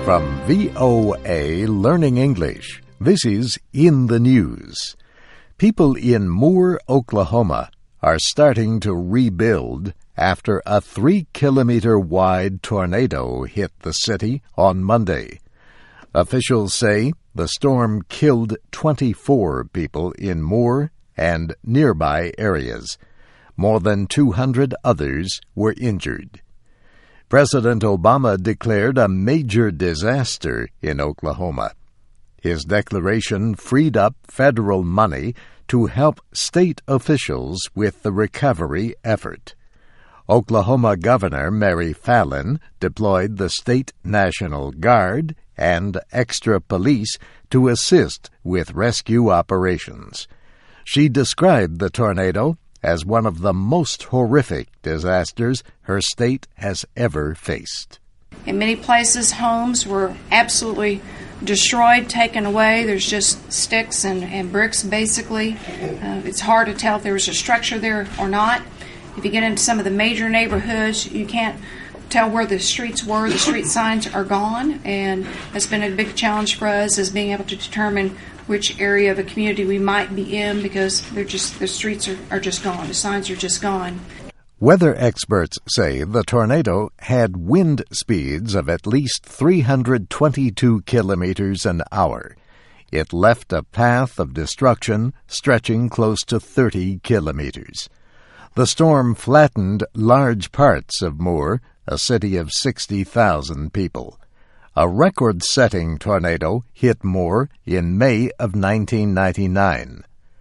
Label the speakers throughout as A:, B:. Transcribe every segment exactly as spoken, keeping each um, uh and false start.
A: From V O A Learning English, this is In the News. People in Moore, Oklahoma are starting to rebuild after a three-kilometer-wide tornado hit the city on Monday. Officials say the storm killed twenty-four people in Moore and nearby areas. More than two hundred others were injured. President Obama declared a major disaster in Oklahoma. His declaration freed up federal money to help state officials with the recovery effort. Oklahoma Governor Mary Fallin deployed the State National Guard and extra police to assist with rescue operations. She described the tornado as one of the most horrific disasters her state has ever faced.
B: In many places, homes were absolutely destroyed, taken away. There's just sticks and, and bricks, basically. Uh, it's hard to tell if there was a structure there or not. If you get into some of the major neighborhoods, you can't tell where the streets were. The street signs are gone, and that's been a big challenge for us, is being able to determine which area of a community we might be in, because they're just the streets are, are just gone. The signs are just gone.
A: Weather experts say the tornado had wind speeds of at least three hundred twenty-two kilometers an hour. It left a path of destruction stretching close to thirty kilometers. The storm flattened large parts of Moore, a city of sixty thousand people. A record-setting tornado hit Moore in May of nineteen ninety-nine.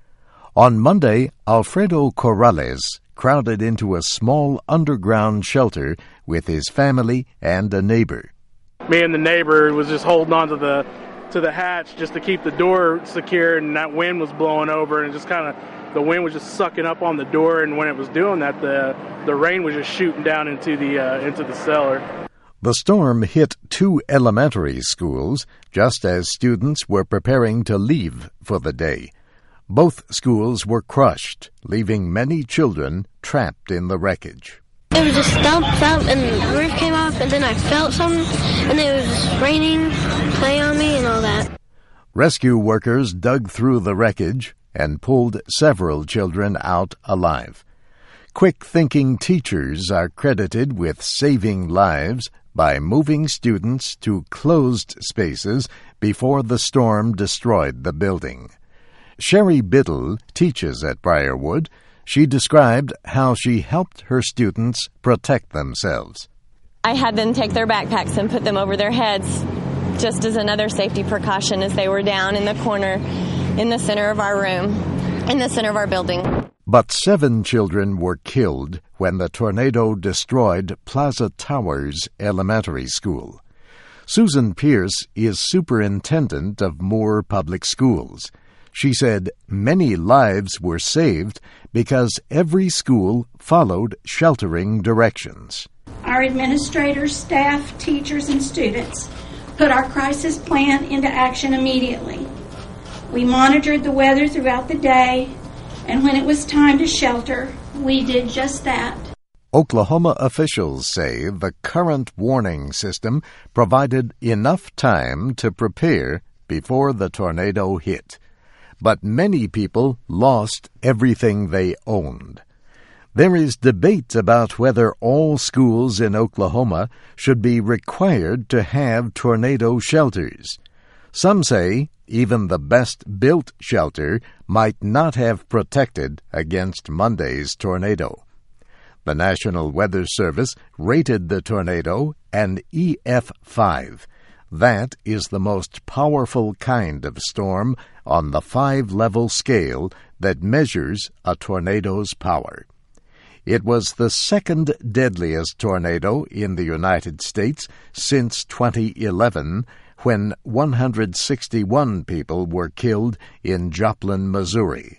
A: On Monday, Alfredo Corrales crowded into a small underground shelter with his family and a neighbor.
C: Me and the neighbor was just holding on to the to the hatch just to keep the door secure, and that wind was blowing over, and just kind of the wind was just sucking up on the door, and when it was doing that, the the rain was just shooting down into the uh, into the cellar.
A: The storm hit two elementary schools just as students were preparing to leave for the day. Both schools were crushed, leaving many children trapped in the wreckage.
D: It was just thumped up, and the roof came off, and then I felt something, and it was raining, play on me, and all that.
A: Rescue workers dug through the wreckage and pulled several children out alive. Quick-thinking teachers are credited with saving lives by moving students to closed spaces before the storm destroyed the building. Sherry Biddle teaches at Briarwood. She described how she helped her students protect themselves.
E: I had them take their backpacks and put them over their heads, just as another safety precaution, as they were down in the corner in the center of our room, in the center of our building.
A: But seven children were killed when the tornado destroyed Plaza Towers Elementary School. Susan Pierce is superintendent of Moore Public Schools. She said many lives were saved because every school followed sheltering directions.
F: Our administrators, staff, teachers, and students put our crisis plan into action immediately. We monitored the weather throughout the day, and when it was time to shelter, we did just that.
A: Oklahoma officials say the current warning system provided enough time to prepare before the tornado hit. But many people lost everything they owned. There is debate about whether all schools in Oklahoma should be required to have tornado shelters. Some say even the best-built shelter might not have protected against Monday's tornado. The National Weather Service rated the tornado an E F five. That is the most powerful kind of storm on the five-level scale that measures a tornado's power. It was the second deadliest tornado in the United States since twenty eleven, when one hundred sixty-one people were killed in Joplin, Missouri.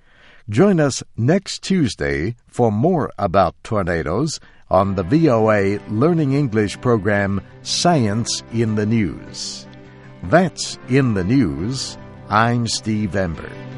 A: Join us next Tuesday for more about tornadoes on the V O A Learning English program Science in the News. That's In the News. I'm Steve Ember.